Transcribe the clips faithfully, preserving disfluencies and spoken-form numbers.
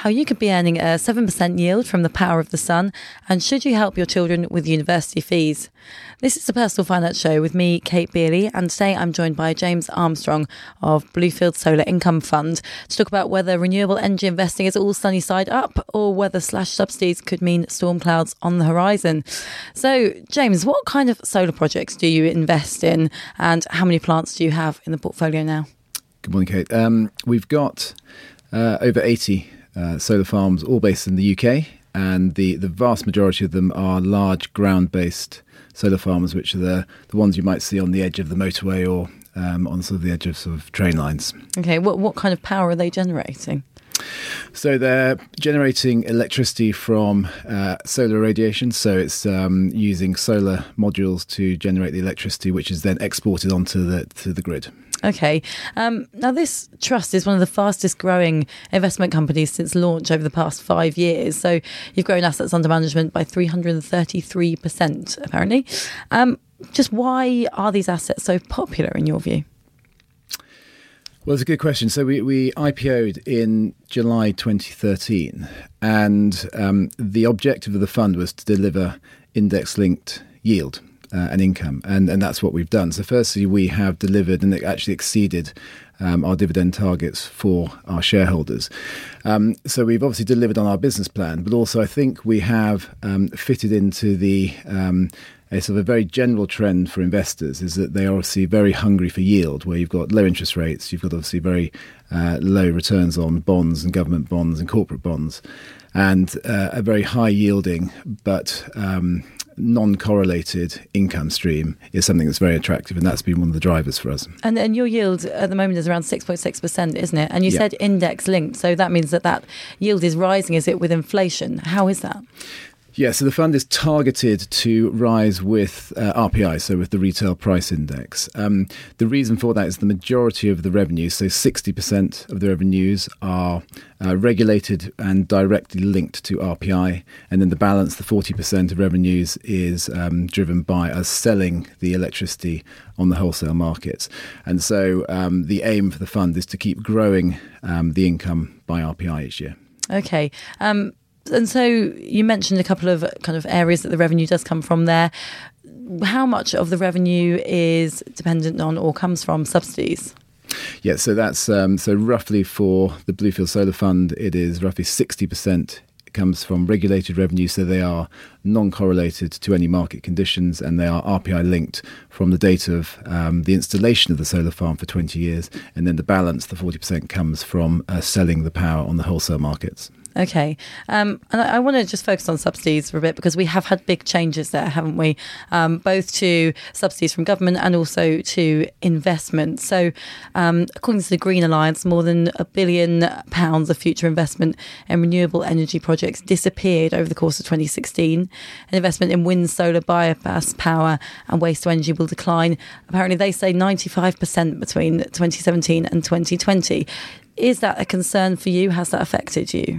how you could be earning a seven percent yield from the power of the sun, and should you help your children with university fees. This is the Personal Finance Show with me, Kate Beerley, and today I'm joined by James Armstrong of Bluefield Solar Income Fund to talk about whether renewable energy investing is all sunny side up or whether slash subsidies could mean storm clouds on the horizon. So, James, what kind of solar projects do you invest in, and how many plants do you have in the portfolio now? Good morning, Kate. Um, we've got uh, over eighty uh, solar farms, all based in the U K, and the, the vast majority of them are large ground-based solar farms, which are the, the ones you might see on the edge of the motorway or um, on sort of the edge of sort of train lines. Okay, what what kind of power are they generating? So they're generating electricity from uh, solar radiation. So it's um, using solar modules to generate the electricity, which is then exported onto the to the grid. Okay. Um, now, this trust is one of the fastest growing investment companies since launch over the past five years. So you've grown assets under management by three hundred thirty-three percent, apparently. Um, just why are these assets so popular in your view? Well, it's a good question. So we, we I P O'd in July twenty thirteen, and um, the objective of the fund was to deliver index-linked yield uh, and income, and, and that's what we've done. So firstly, we have delivered and actually exceeded um, our dividend targets for our shareholders. Um, so we've obviously delivered on our business plan, but also I think we have um, fitted into the um, a sort of a very general trend for investors is that they are obviously very hungry for yield, where you've got low interest rates, you've got obviously very uh, low returns on bonds and government bonds and corporate bonds, and uh, a very high yielding but um, non-correlated income stream is something that's very attractive, and that's been one of the drivers for us. And and your yield at the moment is around six point six percent, isn't it? And you Yeah. said index linked, so that means that that yield is rising, is it, with inflation? How is that? Yeah, so the fund is targeted to rise with uh, R P I, so with the retail price index. Um, the reason for that is the majority of the revenues, so sixty percent of the revenues are uh, regulated and directly linked to R P I, and then the balance, the forty percent of revenues, is um, driven by us selling the electricity on the wholesale markets. And so um, the aim for the fund is to keep growing um, the income by R P I each year. Okay. Um, And so you mentioned a couple of kind of areas that the revenue does come from there. How much of the revenue is dependent on or comes from subsidies? Yeah, so that's um, so roughly for the Bluefield Solar Fund, it is roughly sixty percent comes from regulated revenue, so they are non-correlated to any market conditions, and they are R P I linked from the date of um, the installation of the solar farm for twenty years, and then the balance, the forty percent, comes from uh, selling the power on the wholesale markets. Okay. Um, and I, I want to just focus on subsidies for a bit, because we have had big changes there, haven't we? Um, both to subsidies from government and also to investment. So um, according to the Green Alliance, more than a billion pounds of future investment in renewable energy projects disappeared over the course of twenty sixteen. And investment in wind, solar, biomass power and waste to energy will decline. Apparently, they say ninety-five percent between twenty seventeen and twenty twenty. Is that a concern for you? Has that affected you?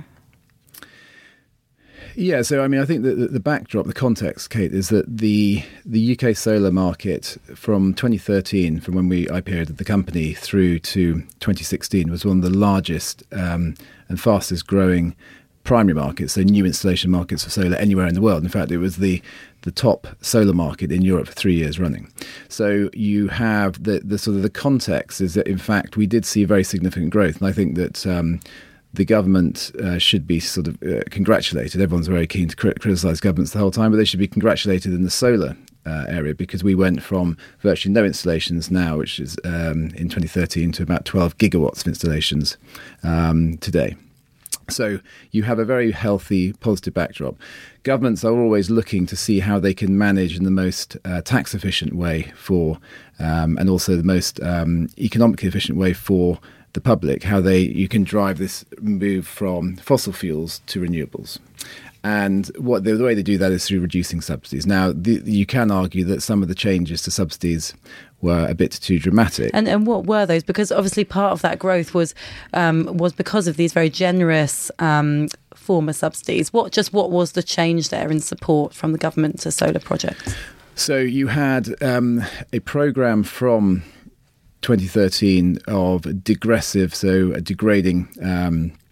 Yeah, so I mean, I think that the, the backdrop, the context, Kate, is that the the U K solar market from twenty thirteen, from when we I P O'd the company, through to twenty sixteen, was one of the largest um, and fastest growing primary markets, so new installation markets for solar anywhere in the world. In fact, it was the the top solar market in Europe for three years running. So you have the the sort of the context is that, in fact, we did see very significant growth, and I think that Um, the government uh, should be sort of uh, congratulated. Everyone's very keen to crit- criticise governments the whole time, but they should be congratulated in the solar uh, area, because we went from virtually no installations now, which is um, in twenty thirteen, to about twelve gigawatts of installations um, today. So you have a very healthy, positive backdrop. Governments are always looking to see how they can manage in the most uh, tax-efficient way for, um, and also the most um, economically efficient way for the public, how they you can drive this move from fossil fuels to renewables. And what the, the way they do that is through reducing subsidies. Now, the, you can argue that some of the changes to subsidies were a bit too dramatic. And and what were those? Because obviously part of that growth was um, was because of these very generous um, former subsidies. What just what was the change there in support from the government to solar projects? So you had um, a programme from twenty thirteen of digressive, so a degrading um,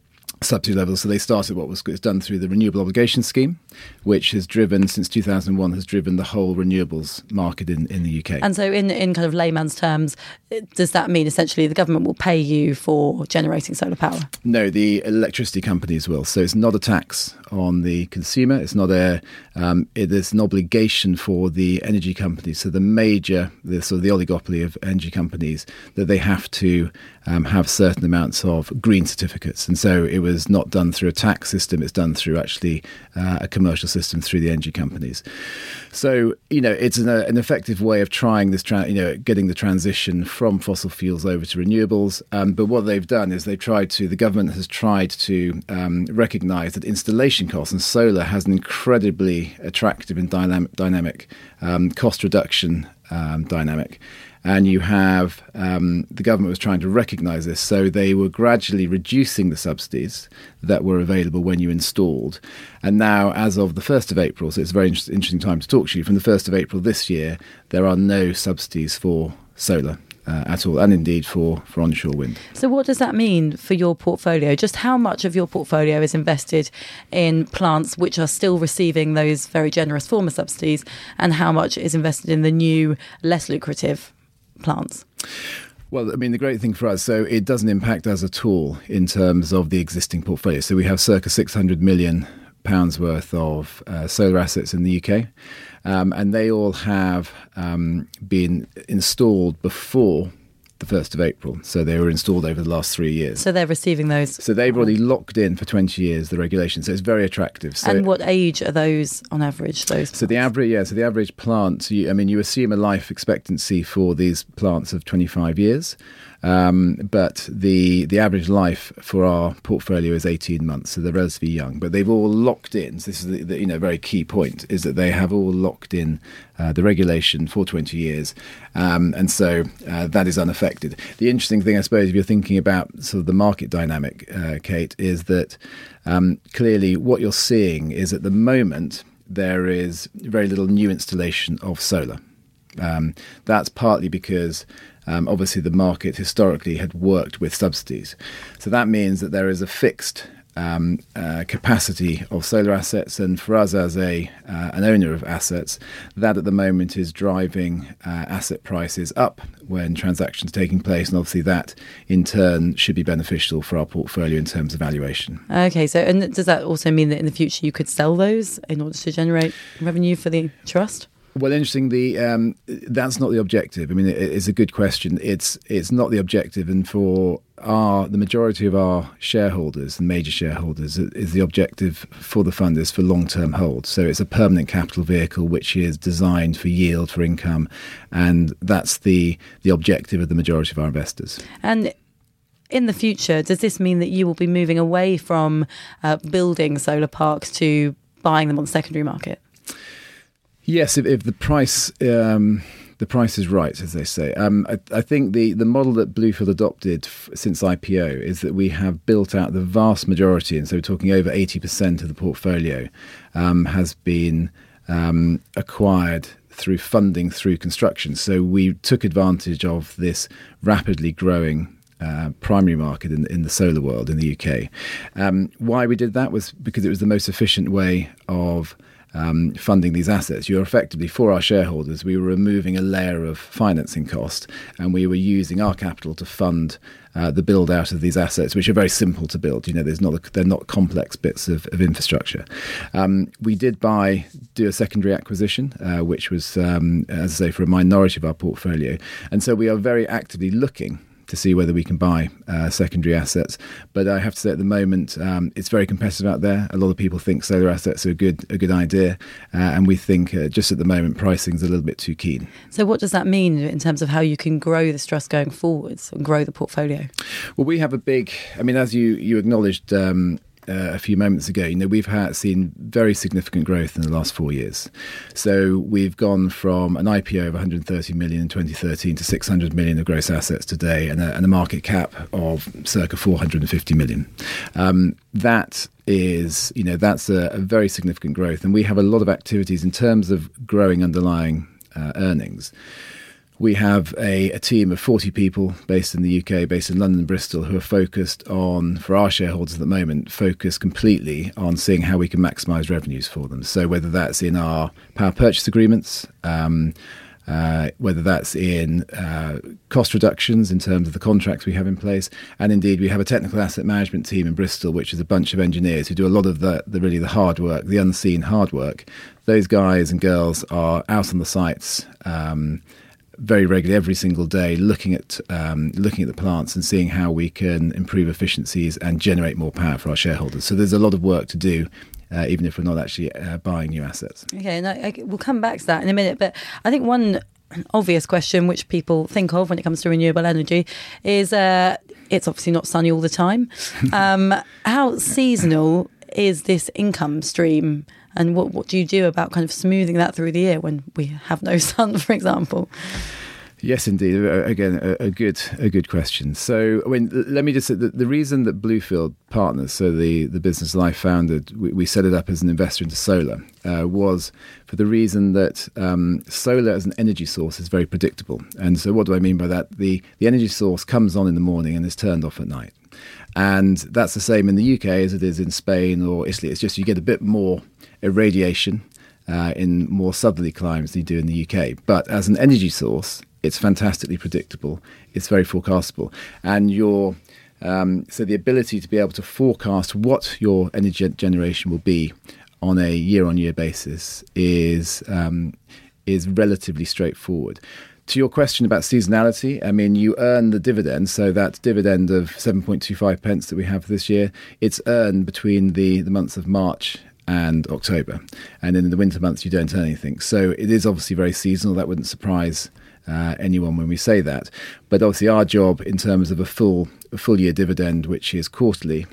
subsidy levels. So they started what was done through the Renewable Obligation Scheme, which has driven, since two thousand one, has driven the whole renewables market in, in the U K. And so in, in kind of layman's terms, does that mean essentially the government will pay you for generating solar power? No, the electricity companies will. So it's not a tax on the consumer. It's not a, um, it is an obligation for the energy companies. So the major, the sort of the oligopoly of energy companies, that they have to um, have certain amounts of green certificates. And so it was not done through a tax system. It's done through actually uh, a commercial system through the energy companies. So, you know, it's an, an effective way of trying this, tra- you know, getting the transition from fossil fuels over to renewables. Um, but what they've done is they've tried to, the government has tried to um, recognise that installation costs, and solar has an incredibly attractive and dynamic, dynamic um, cost reduction um, dynamic. And you have, um, the government was trying to recognise this, so they were gradually reducing the subsidies that were available when you installed. And now, as of the first of April, so it's a very inter- interesting time to talk to you, from the first of April this year, there are no subsidies for solar uh, at all, and indeed for, for onshore wind. So what does that mean for your portfolio? Just how much of your portfolio is invested in plants which are still receiving those very generous former subsidies, and how much is invested in the new, less lucrative plants? Well, I mean, the great thing for us, so it doesn't impact us at all in terms of the existing portfolio. So we have circa six hundred million pounds worth of uh, solar assets in the U K, um, and they all have um, been installed before the first of April. So they were installed over the last three years. So they're receiving those. So they've already locked in for twenty years, the regulation. So it's very attractive. So, and what age are those on average? Those So the average, yeah, so the average plant, you, I mean, you assume a life expectancy for these plants of twenty-five years. Um, but the the average life for our portfolio is eighteen months, so they're relatively young. But they've all locked in. So this is the, the you know very key point, is that they have all locked in uh, the regulation for twenty years, um, and so uh, that is unaffected. The interesting thing, I suppose, if you're thinking about sort of the market dynamic, uh, Kate, is that um, clearly what you're seeing is at the moment there is very little new installation of solar. Um, that's partly because Um, obviously, the market historically had worked with subsidies. So that means that there is a fixed um, uh, capacity of solar assets. And for us as a uh, an owner of assets, that at the moment is driving uh, asset prices up when transactions are taking place. And obviously that, in turn, should be beneficial for our portfolio in terms of valuation. Okay, so and does that also mean that in the future you could sell those in order to generate revenue for the trust? Well, interesting. The um, that's not the objective. I mean, it, it's a good question. It's it's not the objective, and for our the majority of our shareholders, the major shareholders, is the objective for the fund is for long-term hold. So it's a permanent capital vehicle which is designed for yield, for income, and that's the the objective of the majority of our investors. And in the future, does this mean that you will be moving away from uh, building solar parks to buying them on the secondary market? Yes, if, if the price um, the price is right, as they say. Um, I, I think the, the model that Bluefield adopted f- since I P O is that we have built out the vast majority, and so we're talking over eighty percent of the portfolio um, has been um, acquired through funding through construction. So we took advantage of this rapidly growing Uh, primary market in, in the solar world in the U K. Um, why we did that was because it was the most efficient way of um, funding these assets. You're effectively, for our shareholders, we were removing a layer of financing cost, and we were using our capital to fund uh, the build out of these assets, which are very simple to build. You know, there's not a, they're not complex bits of, of infrastructure. Um, we did buy do a secondary acquisition, uh, which was, um, as I say, for a minority of our portfolio, and so we are very actively looking to see whether we can buy uh, secondary assets. But I have to say, at the moment, um, it's very competitive out there. A lot of people think solar assets are a good a good idea, uh, and we think uh, just at the moment pricing's a little bit too keen. So what does that mean in terms of how you can grow this trust going forwards and grow the portfolio? Well, we have a big, I mean, as you, you acknowledged um, Uh, a few moments ago, you know, we've had seen very significant growth in the last four years. So we've gone from an I P O of one hundred thirty million in twenty thirteen to six hundred million of gross assets today, and a, and a market cap of circa four hundred fifty million. Um, that is, you know, that's a, a very significant growth, and we have a lot of activities in terms of growing underlying uh, earnings. We have a, a team of forty people based in the U K, based in London and Bristol, who are focused on, for our shareholders at the moment, focused completely on seeing how we can maximise revenues for them. So whether that's in our power purchase agreements, um, uh, whether that's in uh, cost reductions in terms of the contracts we have in place, and indeed we have a technical asset management team in Bristol, which is a bunch of engineers who do a lot of the, the really the hard work, the unseen hard work. Those guys and girls are out on the sites Um, very regularly, every single day, looking at um, looking at the plants and seeing how we can improve efficiencies and generate more power for our shareholders. So there's a lot of work to do, uh, even if we're not actually uh, buying new assets. Okay, and I, I, we'll come back to that in a minute. But I think one obvious question which people think of when it comes to renewable energy is uh, it's obviously not sunny all the time. Um, how seasonal is this income stream? And what, what do you do about kind of smoothing that through the year when we have no sun, for example? Yes, indeed. Again, a, a good a good question. So, I mean, let me just say that the reason that Bluefield Partners, so the, the business that I founded, we, we set it up as an investor into solar, uh, was for the reason that um, solar as an energy source is very predictable. And so what do I mean by that? The, the energy source comes on in the morning and is turned off at night. And that's the same in the U K as it is in Spain or Italy. It's just you get a bit more irradiation uh, in more southerly climes than you do in the U K. But as an energy source, it's fantastically predictable. It's very forecastable. And your um, so the ability to be able to forecast what your energy generation will be on a year-on-year basis is um, is relatively straightforward. To your question about seasonality, I mean, you earn the dividend. So that dividend of seven point two five pence that we have this year, it's earned between the, the months of March and October. And in the winter months, you don't earn anything. So it is obviously very seasonal. That wouldn't surprise uh, anyone when we say that. But obviously our job in terms of a full, a full year dividend, which is quarterly,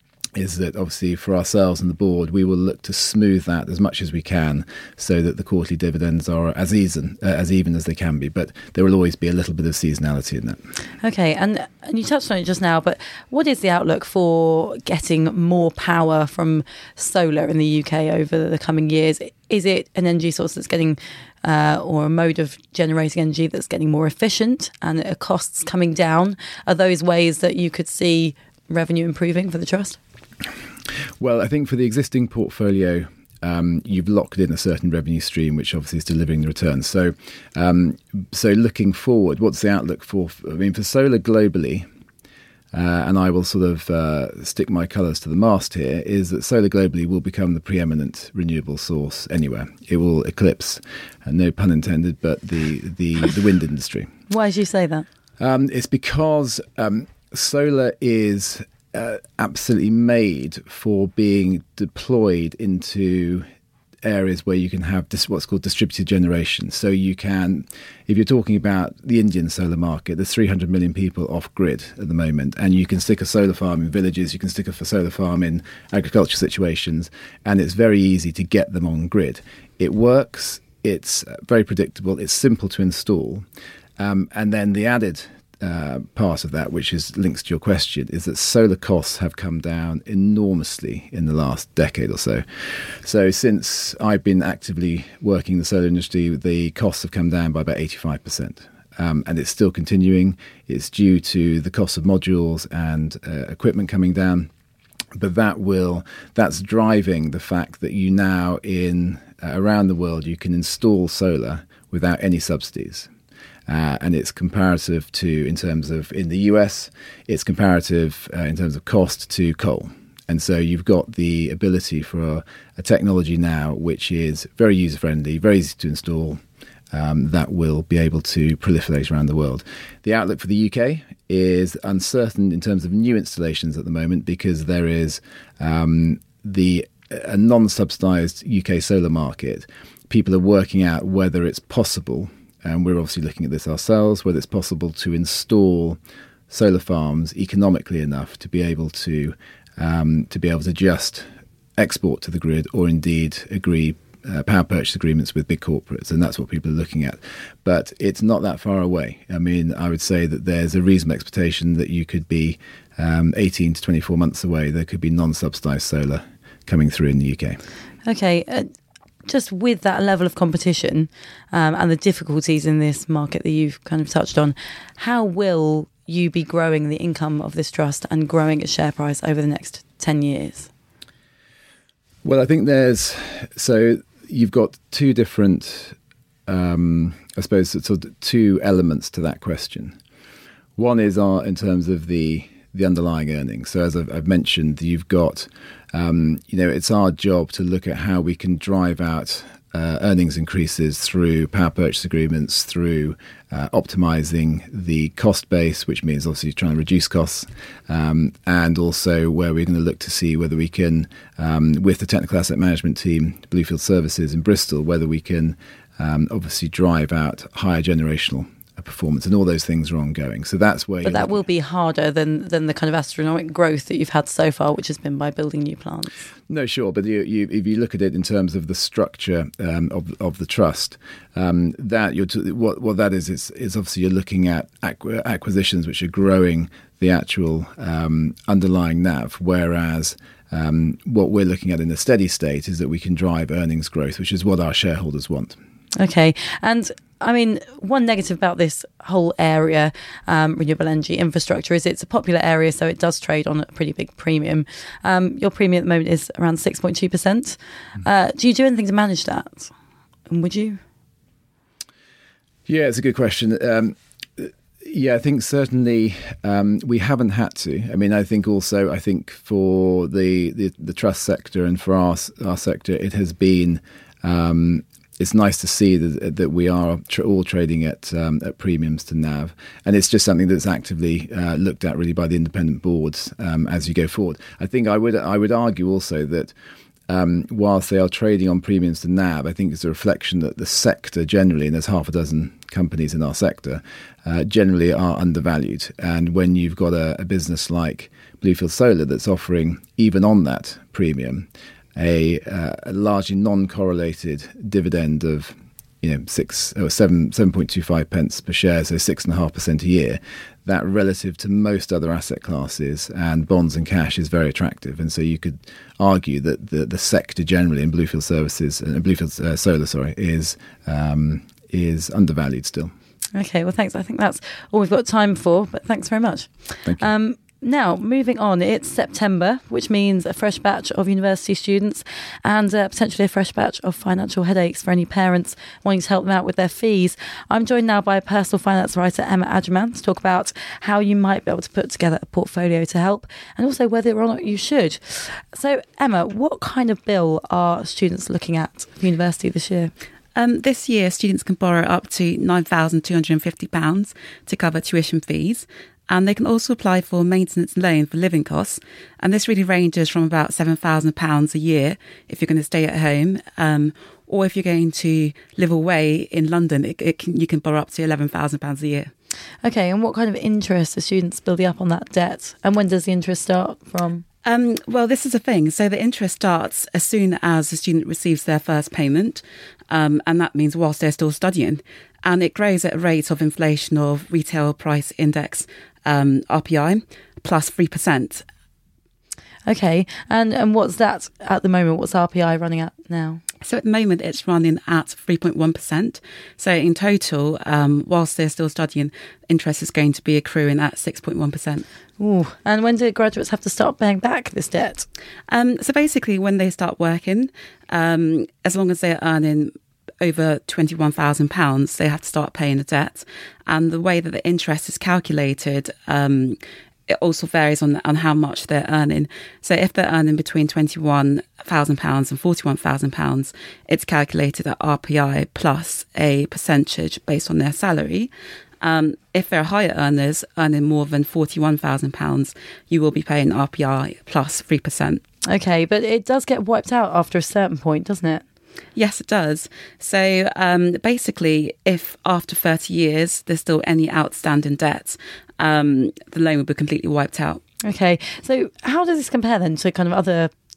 is that obviously for ourselves and the board, we will look to smooth that as much as we can so that the quarterly dividends are as even, uh, as even as they can be. But there will always be a little bit of seasonality in that. Okay, and, and you touched on it just now, but what is the outlook for getting more power from solar in the U K over the coming years? Is it an energy source that's getting, uh, or a mode of generating energy that's getting more efficient and are costs coming down? Are those ways that you could see revenue improving for the trust? Well, I think for the existing portfolio, um, you've locked in a certain revenue stream, which obviously is delivering the returns. So, um, so looking forward, what's the outlook for? I mean, for solar globally, uh, and I will sort of uh, stick my colours to the mast here, is that solar globally will become the preeminent renewable source anywhere. It will eclipse, uh, no pun intended, but the the, the wind industry. Why did you say that? Um, it's because um, solar is Uh, absolutely made for being deployed into areas where you can have dis- what's called distributed generation. So you can, if you're talking about the Indian solar market, there's three hundred million people off grid at the moment, and you can stick a solar farm in villages, you can stick a solar farm in agricultural situations, and it's very easy to get them on grid. It works, it's very predictable, it's simple to install, um, and then the added Uh, part of that, which is links to your question, is that solar costs have come down enormously in the last decade or so. So since I've been actively working in the solar industry, the costs have come down by about eighty-five percent. Um, and it's still continuing. It's due to the cost of modules and uh, equipment coming down. But that will, that's driving the fact that you now in uh, around the world, you can install solar without any subsidies. Uh, and it's comparative to, in terms of, in the U S, it's comparative uh, in terms of cost to coal. And so you've got the ability for a, a technology now which is very user-friendly, very easy to install, um, that will be able to proliferate around the world. The outlook for the U K is uncertain in terms of new installations at the moment because there is um, the a non-subsidised U K solar market. People are working out whether it's possible, and we're obviously looking at this ourselves, whether it's possible to install solar farms economically enough to be able to um, to be able to just export to the grid, or indeed agree uh, power purchase agreements with big corporates, and that's what people are looking at. But it's not that far away. I mean, I would say that there's a reasonable expectation that you could be um, eighteen to twenty-four months away. There could be non-subsidised solar coming through in the U K. Okay. Uh- just with that level of competition um, and the difficulties in this market that you've kind of touched on, how will you be growing the income of this trust and growing its share price over the next ten years? Well, I think there's, so you've got two different, um, I suppose, sort of two elements to that question. One is our, in terms of the the underlying earnings. So as I've, I've mentioned, you've got, um, you know, it's our job to look at how we can drive out uh, earnings increases through power purchase agreements, through uh, optimizing the cost base, which means obviously trying to reduce costs, um, and also where we're going to look to see whether we can, um, with the technical asset management team, Bluefield Services in Bristol, whether we can um, obviously drive out higher generational performance, and all those things are ongoing. So that's where. But that will be harder than than the kind of astronomical growth that you've had so far, which has been by building new plants. No, sure, but you, you, if you look at it in terms of the structure um, of of the trust, um, that you're t- what what that is is is obviously you're looking at acqu- acquisitions which are growing the actual um, underlying N A V, whereas. Um, what we're looking at in a steady state is that we can drive earnings growth, which is what our shareholders want. Okay, and I mean, one negative about this whole area, um, renewable energy infrastructure, is it's a popular area, so it does trade on a pretty big premium. Um, your premium at the moment is around six point two percent. Uh, do you do anything to manage that? And would you? Yeah, it's a good question. Um, yeah, I think certainly um, we haven't had to. I mean, I think also, I think for the, the, the trust sector and for our, our sector, it has been... Um, It's nice to see that, that we are tr- all trading at um, at premiums to N A V, and it's just something that's actively uh, looked at really by the independent boards um, as you go forward. I think I would I would argue also that um, whilst they are trading on premiums to N A V, I think it's a reflection that the sector generally, and there's half a dozen companies in our sector, uh, generally are undervalued. And when you've got a, a business like Bluefield Solar that's offering even on that premium, A, uh, a largely non-correlated dividend of, you know, six or seven seven point two five pence per share, so six and a half percent a year. That relative to most other asset classes and bonds and cash is very attractive, and so you could argue that the the sector generally in Bluefield Services and uh, Bluefield uh, Solar, sorry, is um, is undervalued still. Okay, well, thanks. I think that's all we've got time for, but thanks very much. Thank you. Um, Now, moving on, it's September, which means a fresh batch of university students and uh, potentially a fresh batch of financial headaches for any parents wanting to help them out with their fees. I'm joined now by personal finance writer Emma Agerman to talk about how you might be able to put together a portfolio to help, and also whether or not you should. So, Emma, what kind of bill are students looking at for university this year? Um, this year, students can borrow up to nine thousand two hundred fifty pounds to cover tuition fees. And they can also apply for a maintenance loan for living costs. And this really ranges from about seven thousand pounds a year if you're going to stay at home. Um, or if you're going to live away in London, it, it can, you can borrow up to eleven thousand pounds a year. Okay, and what kind of interest are students building up on that debt? And when does the interest start from? Um, well, this is the thing. So the interest starts as soon as the student receives their first payment. Um, and that means whilst they're still studying. And it grows at a rate of inflation of retail price index, um, R P I, plus three percent. Okay. And, and what's that at the moment? What's R P I running at now? So at the moment, it's running at three point one percent. So in total, um, whilst they're still studying, interest is going to be accruing at six point one percent. Ooh. And when do graduates have to start paying back this debt? Um, so basically, when they start working, um, as long as they're earning over twenty-one thousand pounds, they have to start paying the debt. And the way that the interest is calculated, um, it also varies on on how much they're earning. So if they're earning between twenty-one thousand pounds and forty-one thousand pounds, it's calculated at R P I plus a percentage based on their salary. Um, if they're higher earners earning more than forty-one thousand pounds, you will be paying R P I plus three percent. Okay, but it does get wiped out after a certain point, doesn't it? Yes, it does. So um, basically, if after thirty years there's still any outstanding debt, um, the loan will be completely wiped out. Okay, so how does this compare then to kind of other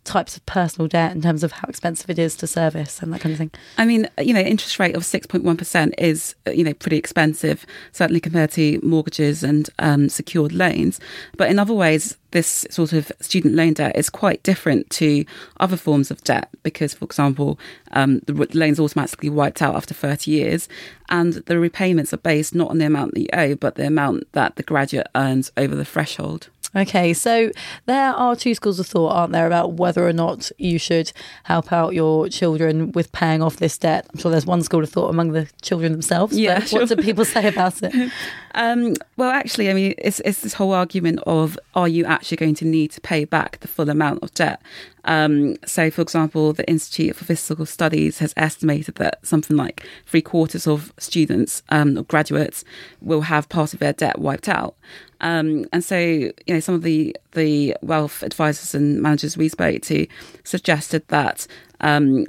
types of personal debt in terms of how expensive it is to service and that kind of thing? I mean, you know, interest rate of six point one percent is, you know, pretty expensive, certainly compared to mortgages and um, secured loans. But in other ways, this sort of student loan debt is quite different to other forms of debt because, for example, um, the loan's automatically wiped out after thirty years, and the repayments are based not on the amount that you owe, but the amount that the graduate earns over the threshold. Okay, so there are two schools of thought, aren't there, about whether or not you should help out your children with paying off this debt. I'm sure there's one school of thought among the children themselves. Yeah, but sure. What do people say about it? Um, well, actually, I mean, it's, it's this whole argument of, are you actually going to need to pay back the full amount of debt? Um, so, for example, the Institute for Fiscal Studies has estimated that something like three quarters of students um, or graduates will have part of their debt wiped out. Um, and so, you know, some of the, the wealth advisors and managers we spoke to suggested that um,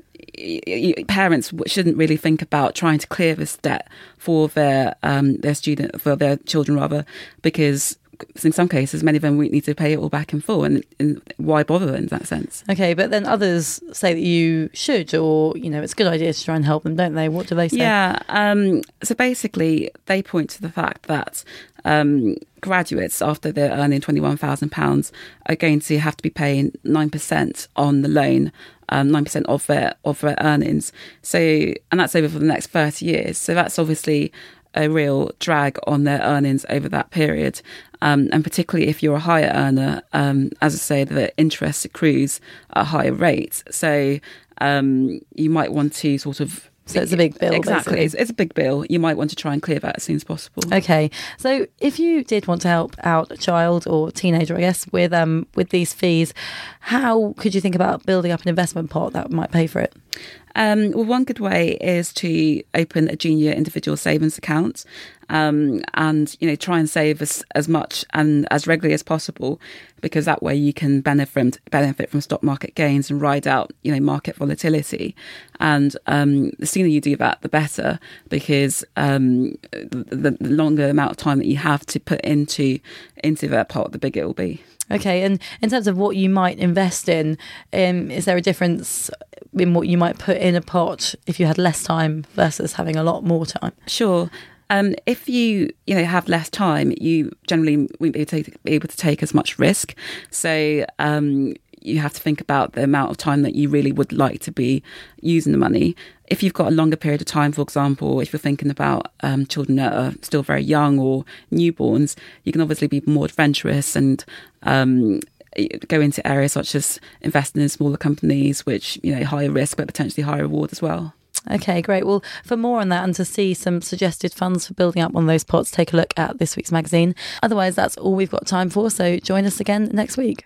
parents shouldn't really think about trying to clear this debt for their um, their student for their children rather, because in some cases many of them won't need to pay it all back in full, and, and why bother in that sense? Okay, but then others say that you should, or you know, it's a good idea to try and help them, don't they? What do they say? Yeah, um, so basically they point to the fact that um, graduates, after they're earning twenty-one thousand pounds, are going to have to be paying nine percent on the loan. Um, nine percent of their of their earnings. So, and that's over for the next thirty years. So that's obviously a real drag on their earnings over that period. Um, and particularly if you're a higher earner, um, as I say, the interest accrues at a higher rate. So um, you might want to sort of... So it's a big bill, exactly. It's, it's a big bill. You might want to try and clear that as soon as possible. Okay, so if you did want to help out a child or teenager, I guess, with um with these fees, how could you think about building up an investment pot that might pay for it? Um, well, one good way is to open a junior individual savings account, um, and you know try and save as, as much and as regularly as possible, because that way you can benefit from benefit from stock market gains and ride out you know market volatility. And um, the sooner you do that, the better, because um, the, the longer amount of time that you have to put into into that pot, the bigger it will be. Okay, and in terms of what you might invest in, um, is there a difference in what you might put in a pot if you had less time versus having a lot more time? Sure. Um, if you you know have less time, you generally won't be able to take, be able to take as much risk. So um, you have to think about the amount of time that you really would like to be using the money. If you've got a longer period of time, for example, if you're thinking about um, children that are still very young or newborns, you can obviously be more adventurous and um, go into areas such as investing in smaller companies, which, you know, higher risk but potentially higher reward as well. Okay, great. Well, for more on that and to see some suggested funds for building up one of those pots, take a look at this week's magazine. Otherwise, that's all we've got time for. So join us again next week.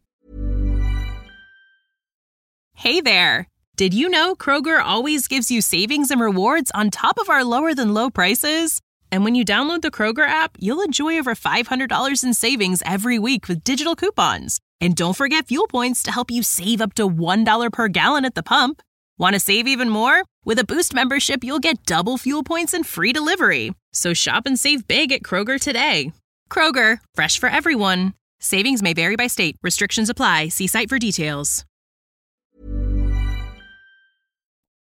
Hey there. Did you know Kroger always gives you savings and rewards on top of our lower than low prices? And when you download the Kroger app, you'll enjoy over five hundred dollars in savings every week with digital coupons. And don't forget fuel points to help you save up to one dollar per gallon at the pump. Want to save even more? With a Boost membership, you'll get double fuel points and free delivery. So shop and save big at Kroger today. Kroger, fresh for everyone. Savings may vary by state. Restrictions apply. See site for details.